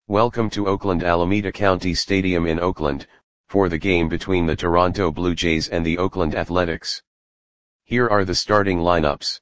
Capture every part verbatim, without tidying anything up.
Welcome to Oakland Alameda County Stadium in Oakland, for the game between the Toronto Blue Jays and the Oakland Athletics. Here are the starting lineups.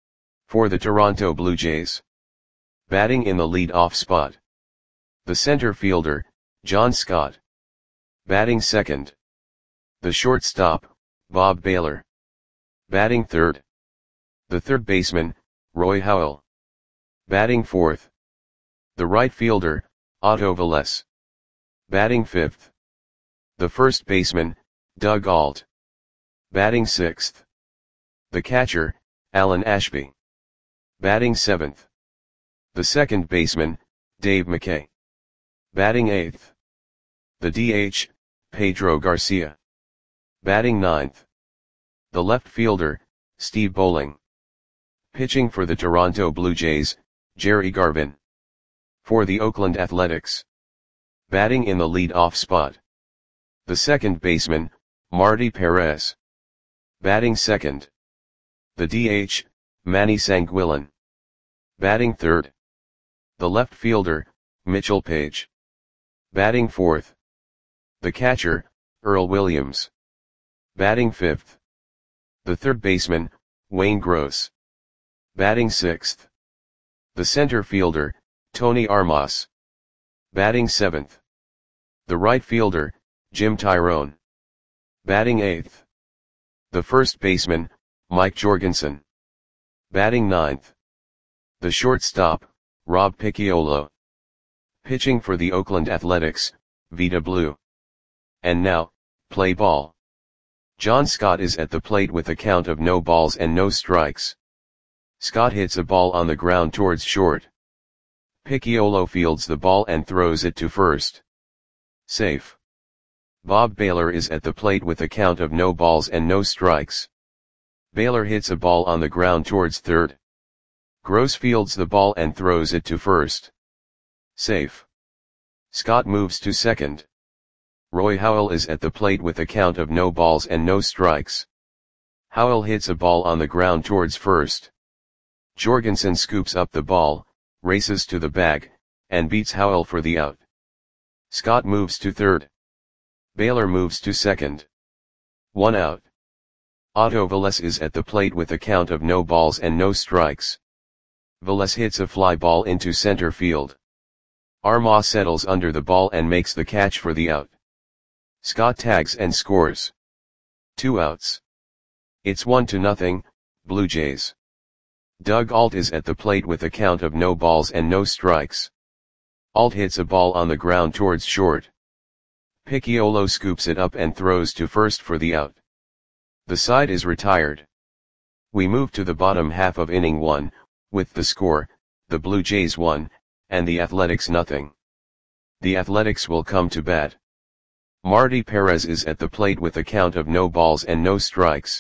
For the Toronto Blue Jays. Batting in the lead-off spot. The center fielder, John Scott. Batting second. The shortstop, Bob Baylor. Batting third. The third baseman, Roy Howell. Batting fourth. The right fielder, Otto Velez. Batting fifth. The first baseman, Doug Ault. Batting sixth. The catcher, Alan Ashby. Batting seventh. The second baseman, Dave McKay. Batting eighth. The D H, Pedro Garcia. Batting ninth. The left fielder, Steve Bowling. Pitching for the Toronto Blue Jays, Jerry Garvin. For the Oakland Athletics. Batting in the lead-off spot. The second baseman, Marty Perez. Batting second. The D H, Manny Sanguillen. Batting third. The left fielder, Mitchell Page. Batting fourth. The catcher, Earl Williams. Batting fifth. The third baseman, Wayne Gross. Batting sixth. The center fielder, Tony Armas. Batting seventh. The right fielder, Jim Tyrone. Batting eighth. The first baseman, Mike Jorgensen. Batting ninth. The shortstop, Rob Picciolo. Pitching for the Oakland Athletics, Vida Blue. And now, play ball. John Scott is at the plate with a count of no balls and no strikes. Scott hits a ball on the ground towards short. Picciolo fields the ball and throws it to first. Safe. Bob Baylor is at the plate with a count of no balls and no strikes. Baylor hits a ball on the ground towards third. Gross fields the ball and throws it to first. Safe. Scott moves to second. Roy Howell is at the plate with a count of no balls and no strikes. Howell hits a ball on the ground towards first. Jorgensen scoops up the ball, races to the bag, and beats Howell for the out. Scott moves to third. Baylor moves to second. One out. Otto Velez is at the plate with a count of no balls and no strikes. Velez hits a fly ball into center field. Armas settles under the ball and makes the catch for the out. Scott tags and scores. Two outs. It's one to nothing, Blue Jays. Doug Ault is at the plate with a count of no balls and no strikes. Ault hits a ball on the ground towards short. Picciolo scoops it up and throws to first for the out. The side is retired. We move to the bottom half of inning one, with the score, the Blue Jays one, and the Athletics nothing. The Athletics will come to bat. Marty Perez is at the plate with a count of no balls and no strikes.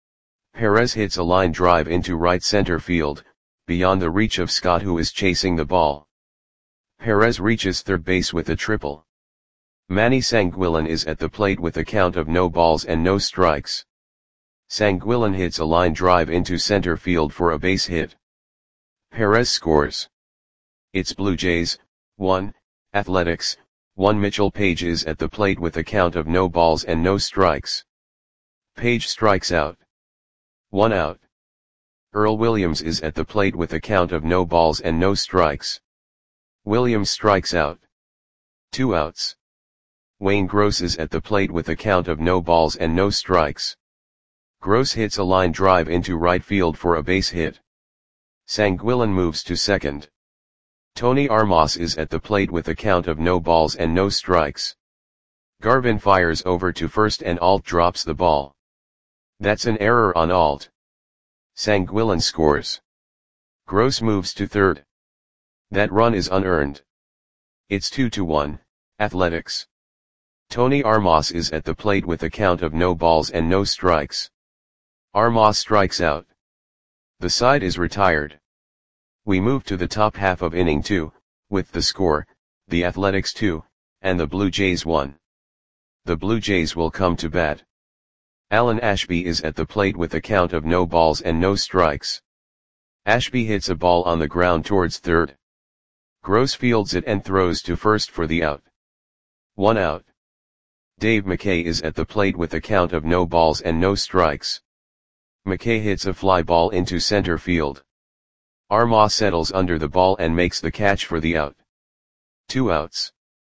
Perez hits a line drive into right center field, beyond the reach of Scott, who is chasing the ball. Perez reaches third base with a triple. Manny Sanguillen is at the plate with a count of no balls and no strikes. Sanguillen hits a line drive into center field for a base hit. Perez scores. It's Blue Jays, one, Athletics, one. Mitchell Page is at the plate with a count of no balls and no strikes. Page strikes out. One out. Earl Williams is at the plate with a count of no balls and no strikes. Williams strikes out. Two outs. Wayne Gross is at the plate with a count of no balls and no strikes. Gross hits a line drive into right field for a base hit. Sanguillen moves to second. Tony Armas is at the plate with a count of no balls and no strikes. Garvin fires over to first and Ault drops the ball. That's an error on Ault. Sanguillen scores. Gross moves to third. That run is unearned. It's two to one, Athletics. Tony Armas is at the plate with a count of no balls and no strikes. Armas strikes out. The side is retired. We move to the top half of inning two, with the score, the Athletics two, and the Blue Jays one. The Blue Jays will come to bat. Alan Ashby is at the plate with a count of no balls and no strikes. Ashby hits a ball on the ground towards third. Gross fields it and throws to first for the out. One out. Dave McKay is at the plate with a count of no balls and no strikes. McKay hits a fly ball into center field. Armah settles under the ball and makes the catch for the out. Two outs.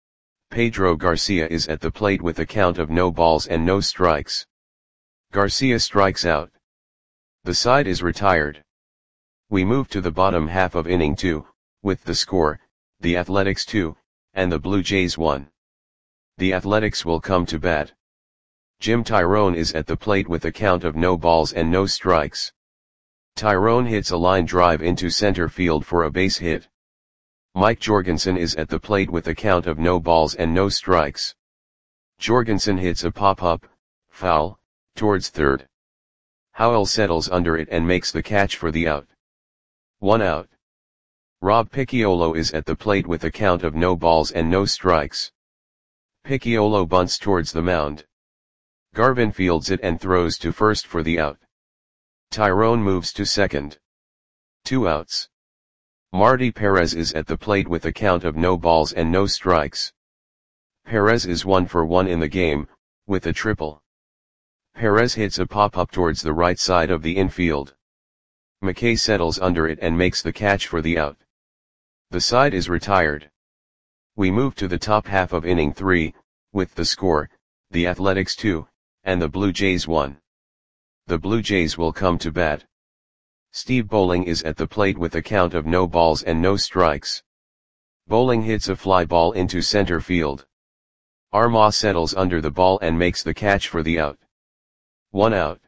Pedro Garcia is at the plate with a count of no balls and no strikes. Garcia strikes out. The side is retired. We move to the bottom half of inning two, with the score, the Athletics two, and the Blue Jays one. The Athletics will come to bat. Jim Tyrone is at the plate with a count of no balls and no strikes. Tyrone hits a line drive into center field for a base hit. Mike Jorgensen is at the plate with a count of no balls and no strikes. Jorgensen hits a pop-up, foul, towards third. Howell settles under it and makes the catch for the out. One out. Rob Picciolo is at the plate with a count of no balls and no strikes. Picciolo bunts towards the mound. Garvin fields it and throws to first for the out. Tyrone moves to second. Two outs. Marty Perez is at the plate with a count of no balls and no strikes. Perez is one for one in the game, with a triple. Perez hits a pop-up towards the right side of the infield. McKay settles under it and makes the catch for the out. The side is retired. We move to the top half of inning three, with the score, the Athletics two, and the Blue Jays one. The Blue Jays will come to bat. Steve Bowling is at the plate with a count of no balls and no strikes. Bowling hits a fly ball into center field. Armah settles under the ball and makes the catch for the out. One out.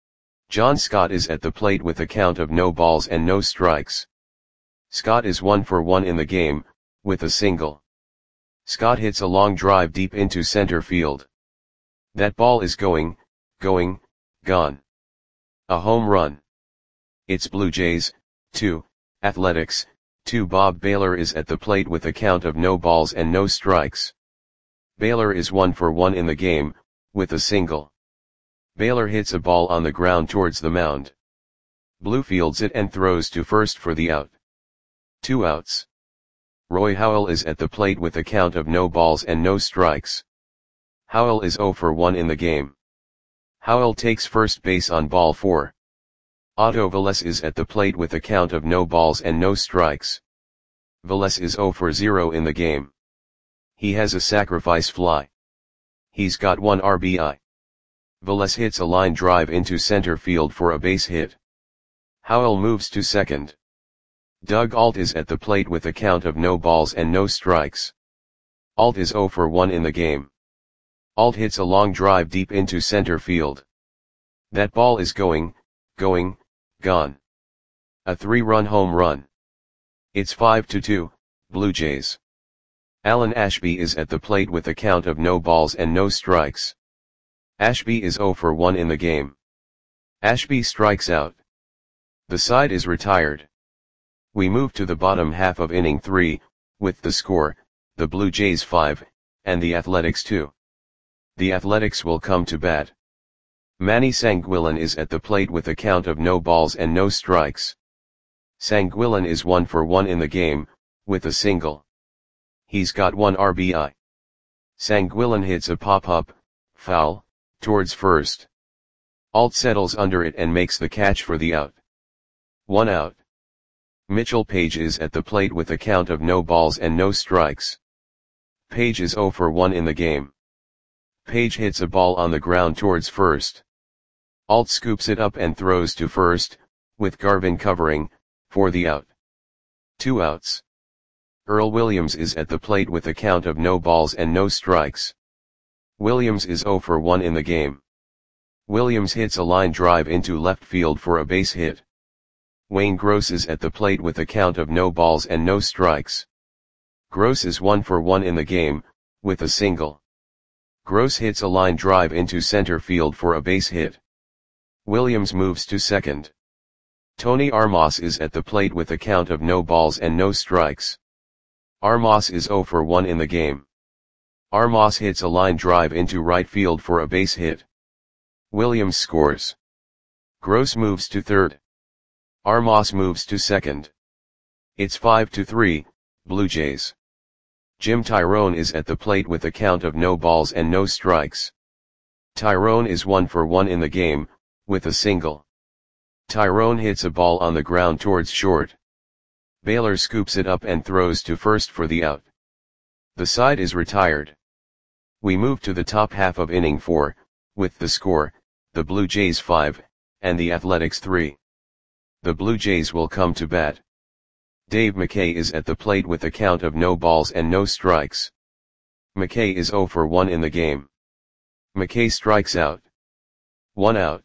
John Scott is at the plate with a count of no balls and no strikes. Scott is one for one in the game, with a single. Scott hits a long drive deep into center field. That ball is going, going, gone. A home run. It's Blue Jays, two, Athletics, two. Bob Baylor is at the plate with a count of no balls and no strikes. Baylor is one for one in the game, with a single. Baylor hits a ball on the ground towards the mound. Blue fields it and throws to first for the out. Two outs. Roy Howell is at the plate with a count of no balls and no strikes. Howell is zero for one in the game. Howell takes first base on ball four. Otto Velez is at the plate with a count of no balls and no strikes. Velez is zero for zero in the game. He has a sacrifice fly. He's got one R B I. Velez hits a line drive into center field for a base hit. Howell moves to second. Doug Ault is at the plate with a count of no balls and no strikes. Ault is zero for one in the game. Ault hits a long drive deep into center field. That ball is going, going, gone. A three-run home run. It's five to two, Blue Jays. Alan Ashby is at the plate with a count of no balls and no strikes. Ashby is zero for one in the game. Ashby strikes out. The side is retired. We move to the bottom half of inning three, with the score, the Blue Jays five, and the Athletics two. The Athletics will come to bat. Manny Sanguillen is at the plate with a count of no balls and no strikes. Sanguillen is one for one in the game, with a single. He's got one R B I. Sanguillen hits a pop-up, foul, towards first. Ault settles under it and makes the catch for the out. One out. Mitchell Page is at the plate with a count of no balls and no strikes. Page is zero for one in the game. Page hits a ball on the ground towards first. Ault scoops it up and throws to first, with Garvin covering, for the out. Two outs. Earl Williams is at the plate with a count of no balls and no strikes. Williams is zero for one in the game. Williams hits a line drive into left field for a base hit. Wayne Gross is at the plate with a count of no balls and no strikes. Gross is one for one in the game, with a single. Gross hits a line drive into center field for a base hit. Williams moves to second. Tony Armas is at the plate with a count of no balls and no strikes. Armas is zero for one in the game. Armas hits a line drive into right field for a base hit. Williams scores. Gross moves to third. Armas moves to second. It's five to three, Blue Jays. Jim Tyrone is at the plate with a count of no balls and no strikes. Tyrone is one for one in the game, with a single. Tyrone hits a ball on the ground towards short. Baylor scoops it up and throws to first for the out. The side is retired. We move to the top half of inning four, with the score, the Blue Jays five, and the Athletics three. The Blue Jays will come to bat. Dave McKay is at the plate with a count of no balls and no strikes. McKay is zero for one in the game. McKay strikes out. One out.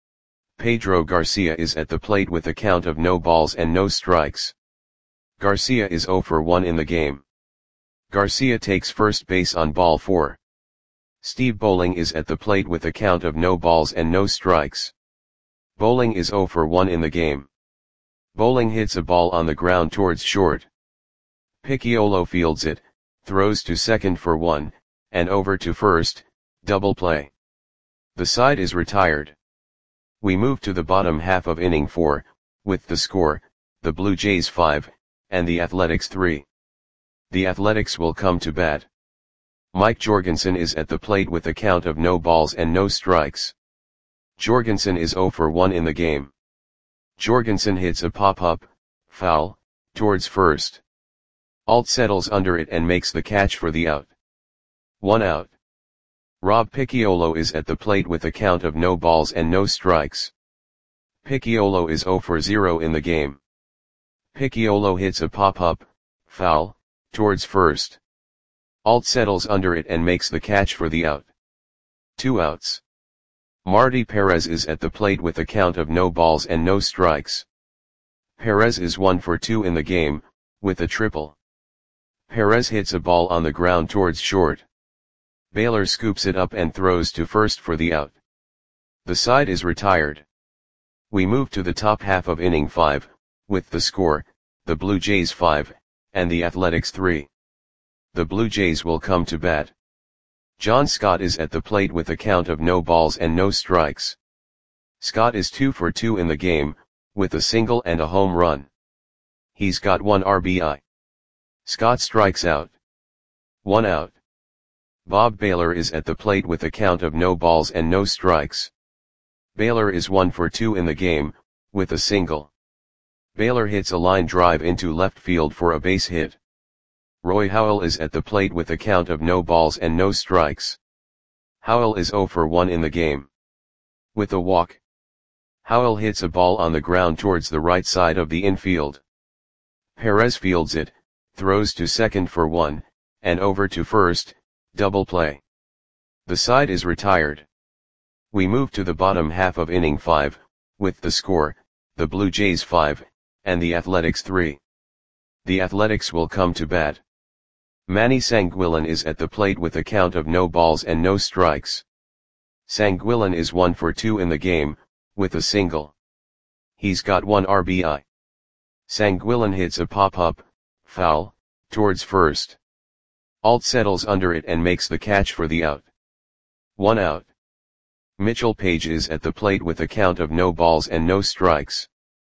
Pedro Garcia is at the plate with a count of no balls and no strikes. Garcia is zero for one in the game. Garcia takes first base on ball four. Steve Bowling is at the plate with a count of no balls and no strikes. Bowling is zero for one in the game. Bowling hits a ball on the ground towards short. Picciolo fields it, throws to second for one, and over to first, double play. The side is retired. We move to the bottom half of inning four, with the score, the Blue Jays five, and the Athletics three. The Athletics will come to bat. Mike Jorgensen is at the plate with a count of no balls and no strikes. Jorgensen is zero for one in the game. Jorgensen hits a pop-up, foul, towards first. Alt settles under it and makes the catch for the out. One out. Rob Picciolo is at the plate with a count of no balls and no strikes. Picciolo is zero for zero in the game. Picciolo hits a pop-up, foul, towards first. Alt settles under it and makes the catch for the out. Two outs. Marty Perez is at the plate with a count of no balls and no strikes. Perez is one for two in the game, with a triple. Perez hits a ball on the ground towards short. Baylor scoops it up and throws to first for the out. The side is retired. We move to the top half of inning five, with the score, the Blue Jays five, and the Athletics three. The Blue Jays will come to bat. John Scott is at the plate with a count of no balls and no strikes. Scott is two for two in the game, with a single and a home run. He's got one R B I. Scott strikes out. One out. Bob Baylor is at the plate with a count of no balls and no strikes. Baylor is one for two in the game, with a single. Baylor hits a line drive into left field for a base hit. Roy Howell is at the plate with a count of no balls and no strikes. Howell is zero for one in the game. With a walk. Howell hits a ball on the ground towards the right side of the infield. Perez fields it, throws to second for one, and over to first, double play. The side is retired. We move to the bottom half of inning five, with the score, the Blue Jays five, and the Athletics three. The Athletics will come to bat. Manny Sanguillen is at the plate with a count of no balls and no strikes. Sanguillen is one for two in the game, with a single. He's got one R B I. Sanguillen hits a pop-up, foul, towards first. Alt settles under it and makes the catch for the out. One out. Mitchell Page is at the plate with a count of no balls and no strikes.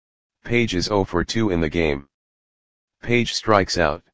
Page is zero for two in the game. Page strikes out.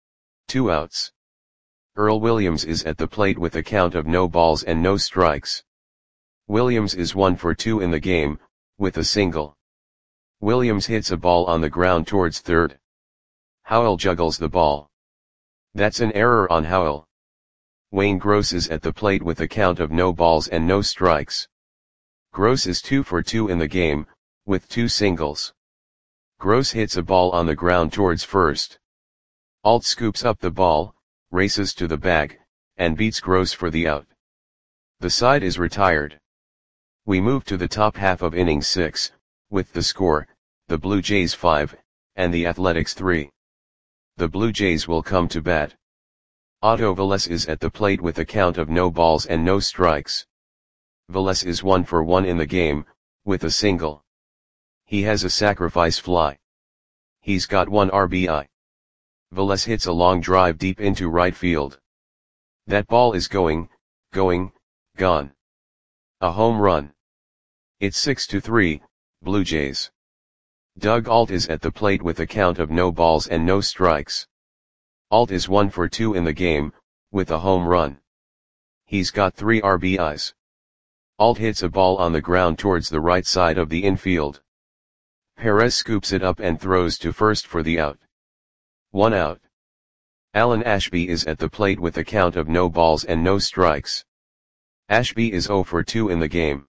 Two outs. Earl Williams is at the plate with a count of no balls and no strikes. Williams is one for two in the game, with a single. Williams hits a ball on the ground towards third. Howell juggles the ball. That's an error on Howell. Wayne Gross is at the plate with a count of no balls and no strikes. Gross is two for two in the game, with two singles. Gross hits a ball on the ground towards first. Alt scoops up the ball, races to the bag, and beats Gross for the out. The side is retired. We move to the top half of inning six, with the score, the Blue Jays five, and the Athletics three. The Blue Jays will come to bat. Otto Velez is at the plate with a count of no balls and no strikes. Velez is one for one in the game, with a single. He has a sacrifice fly. He's got one R B I. Velez hits a long drive deep into right field. That ball is going, going, gone. A home run. It's six to three, Blue Jays. Doug Alt is at the plate with a count of no balls and no strikes. Alt is one for two in the game, with a home run. He's got three R B Is. Alt hits a ball on the ground towards the right side of the infield. Perez scoops it up and throws to first for the out. One out. Alan Ashby is at the plate with a count of no balls and no strikes. Ashby is zero for two in the game.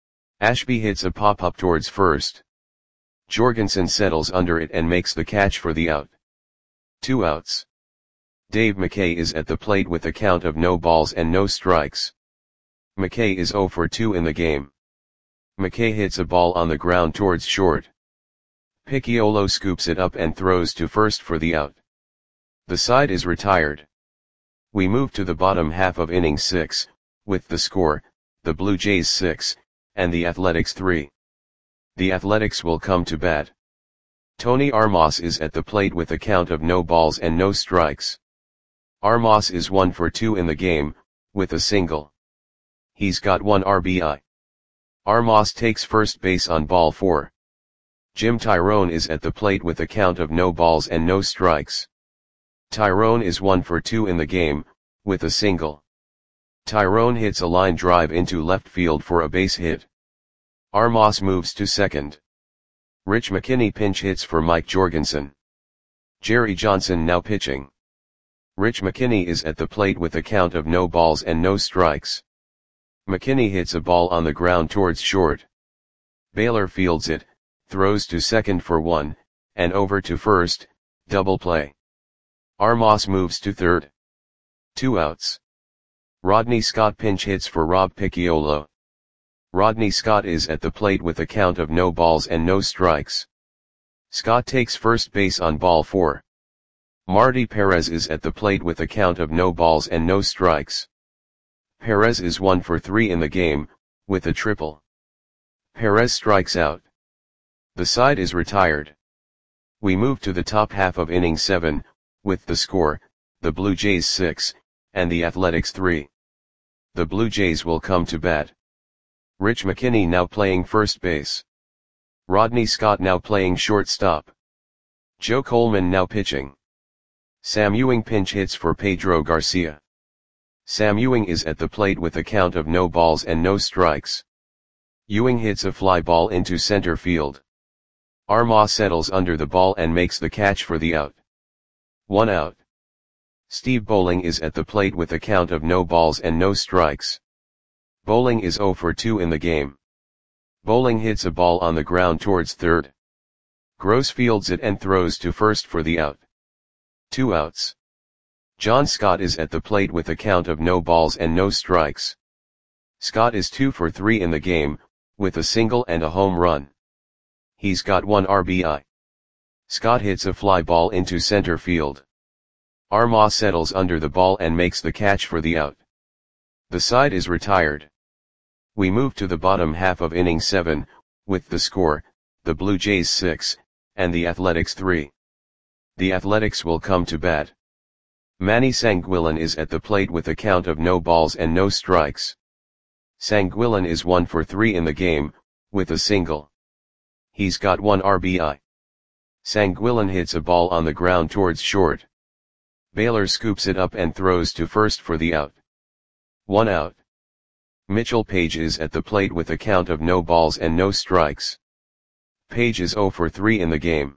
Ashby hits a pop-up towards first. Jorgensen settles under it and makes the catch for the out. Two outs. Dave McKay is at the plate with a count of no balls and no strikes. McKay is zero for two in the game. McKay hits a ball on the ground towards short. Picciolo scoops it up and throws to first for the out. The side is retired. We move to the bottom half of inning six, with the score, the Blue Jays six, and the Athletics three. The Athletics will come to bat. Tony Armas is at the plate with a count of no balls and no strikes. Armas is one for two in the game, with a single. He's got one R B I. Armas takes first base on ball four. Jim Tyrone is at the plate with a count of no balls and no strikes. Tyrone is one for two in the game, with a single. Tyrone hits a line drive into left field for a base hit. Armas moves to second. Rich McKinney pinch hits for Mike Jorgensen. Jerry Johnson now pitching. Rich McKinney is at the plate with a count of no balls and no strikes. McKinney hits a ball on the ground towards short. Baylor fields it, throws to second for one, and over to first, double play. Armas moves to third. Two outs. Rodney Scott pinch hits for Rob Picciolo. Rodney Scott is at the plate with a count of no balls and no strikes. Scott takes first base on ball four. Marty Perez is at the plate with a count of no balls and no strikes. Perez is one for three in the game, with a triple. Perez strikes out. The side is retired. We move to the top half of inning seven, with the score, the Blue Jays six, and the Athletics three. The Blue Jays will come to bat. Rich McKinney now playing first base. Rodney Scott now playing shortstop. Joe Coleman now pitching. Sam Ewing pinch hits for Pedro Garcia. Sam Ewing is at the plate with a count of no balls and no strikes. Ewing hits a fly ball into center field. Armas settles under the ball and makes the catch for the out. One out. Steve Bowling is at the plate with a count of no balls and no strikes. Bowling is zero for two in the game. Bowling hits a ball on the ground towards third. Gross fields it and throws to first for the out. Two outs. John Scott is at the plate with a count of no balls and no strikes. Scott is two for three in the game, with a single and a home run. He's got one R B I. Scott hits a fly ball into center field. Armas settles under the ball and makes the catch for the out. The side is retired. We move to the bottom half of inning seven, with the score, the Blue Jays six, and the Athletics three. The Athletics will come to bat. Manny Sanguillen is at the plate with a count of no balls and no strikes. Sanguillen is one for three in the game, with a single. He's got one R B I. Sanguillen hits a ball on the ground towards short. Baylor scoops it up and throws to first for the out. One out. Mitchell Page is at the plate with a count of no balls and no strikes. Page is zero for three in the game.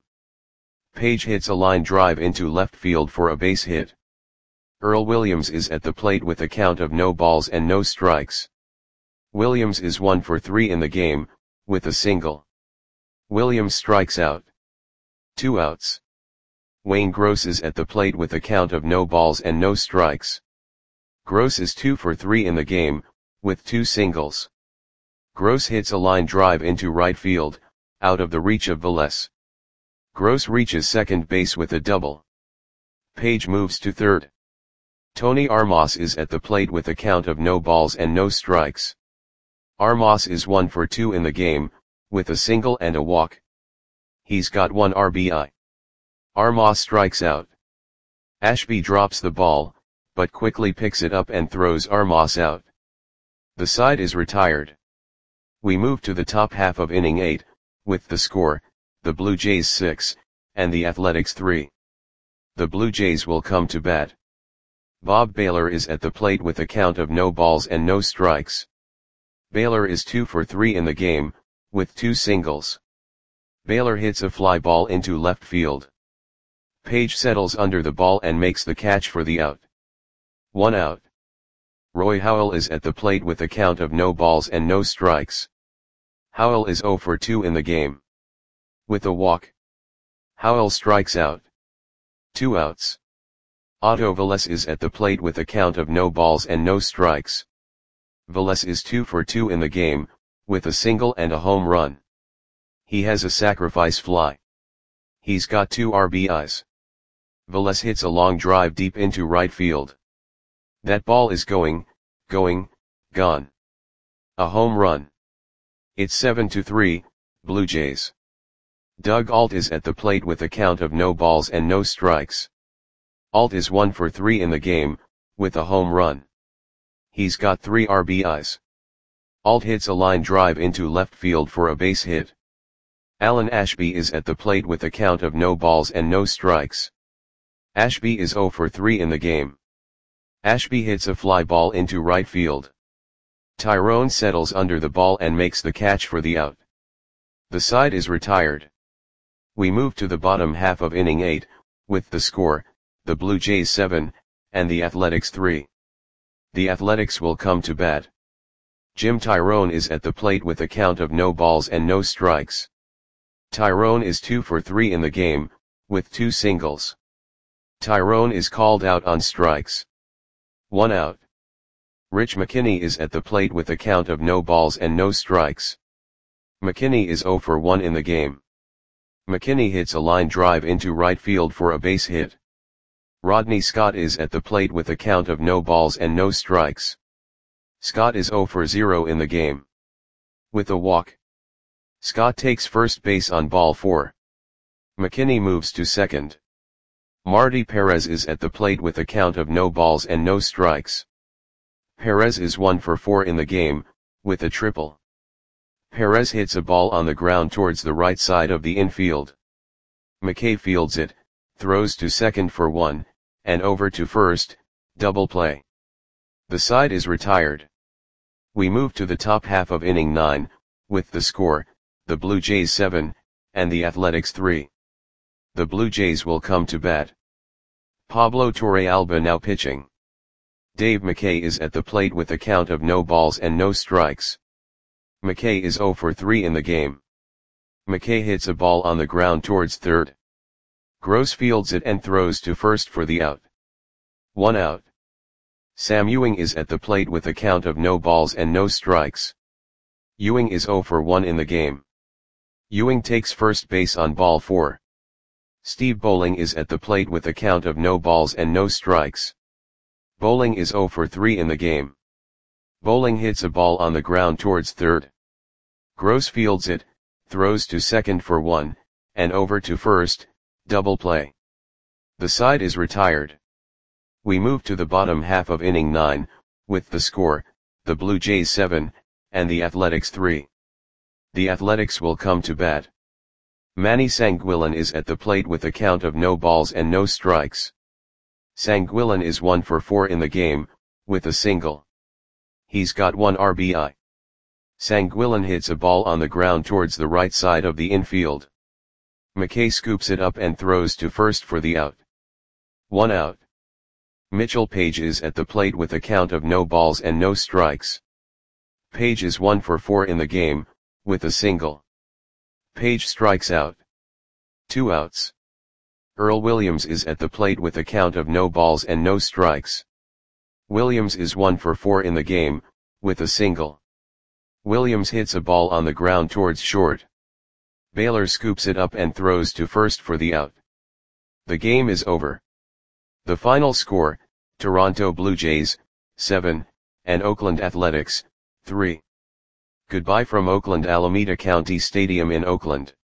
Page hits a line drive into left field for a base hit. Earl Williams is at the plate with a count of no balls and no strikes. Williams is one for three in the game, with a single. Williams strikes out. Two outs. Wayne Gross is at the plate with a count of no balls and no strikes. Gross is two for three in the game, with two singles. Gross hits a line drive into right field, out of the reach of Velez. Gross reaches second base with a double. Page moves to third. Tony Armas is at the plate with a count of no balls and no strikes. Armas is one for two in the game, with a single and a walk. He's got one R B I. Armas strikes out. Ashby drops the ball, but quickly picks it up and throws Armas out. The side is retired. We move to the top half of inning eight, with the score, the Blue Jays six, and the Athletics three. the Blue Jays will come to bat. Bob Baylor is at the plate with a count of no balls and no strikes. Baylor is two for three in the game, with two singles. Baylor hits a fly ball into left field. Page settles under the ball and makes the catch for the out. One out. Roy Howell is at the plate with a count of no balls and no strikes. Howell is zero for two in the game. With a walk, Howell strikes out. Two outs. Otto Velez is at the plate with a count of no balls and no strikes. Velez is two for two in the game, with a single and a home run. He has a sacrifice fly. He's got two R B Is. Velez hits a long drive deep into right field. That ball is going, going, gone. A home run. It's seven to three, Blue Jays. Doug Ault is at the plate with a count of no balls and no strikes. Ault is one for three in the game, with a home run. He's got three R B Is. Ault hits a line drive into left field for a base hit. Alan Ashby is at the plate with a count of no balls and no strikes. Ashby is zero for three in the game. Ashby hits a fly ball into right field. Tyrone settles under the ball and makes the catch for the out. The side is retired. We move to the bottom half of inning eight, with the score, the Blue Jays seven, and the Athletics three. The Athletics will come to bat. Jim Tyrone is at the plate with a count of no balls and no strikes. Tyrone is two for three in the game, with two singles. Tyrone is called out on strikes. One out. Rich McKinney is at the plate with a count of no balls and no strikes. McKinney is zero for one in the game. McKinney hits a line drive into right field for a base hit. Rodney Scott is at the plate with a count of no balls and no strikes. Scott is zero for zero in the game. With a walk, Scott takes first base on ball four. McKinney moves to second. Marty Perez is at the plate with a count of no balls and no strikes. Perez is one for four in the game, with a triple. Perez hits a ball on the ground towards the right side of the infield. McKay fields it, throws to second for one, and over to first, double play. The side is retired. We move to the top half of inning nine, with the score, the Blue Jays seven, and the Athletics three. The Blue Jays will come to bat. Pablo Torrealba now pitching. Dave McKay is at the plate with a count of no balls and no strikes. McKay is zero for three in the game. McKay hits a ball on the ground towards third. Gross fields it and throws to first for the out. One out. Sam Ewing is at the plate with a count of no balls and no strikes. Ewing is zero for one in the game. Ewing takes first base on ball four. Steve Bowling is at the plate with a count of no balls and no strikes. Bowling is zero for three in the game. Bowling hits a ball on the ground towards third. Gross fields it, throws to second for one, and over to first, double play. The side is retired. We move to the bottom half of inning nine, with the score, the Blue Jays seven, and the Athletics three. The Athletics will come to bat. Manny Sanguillen is at the plate with a count of no balls and no strikes. Sanguillen is one for four in the game, with a single. He's got one R B I. Sanguillen hits a ball on the ground towards the right side of the infield. McKay scoops it up and throws to first for the out. One out. Mitchell Page is at the plate with a count of no balls and no strikes. Page is one for four in the game, with a single. Page strikes out. Two outs. Earl Williams is at the plate with a count of no balls and no strikes. Williams is one for four in the game, with a single. Williams hits a ball on the ground towards short. Baylor scoops it up and throws to first for the out. The game is over. The final score, Toronto Blue Jays, seven, and Oakland Athletics, three. Goodbye from Oakland Alameda County Stadium in Oakland.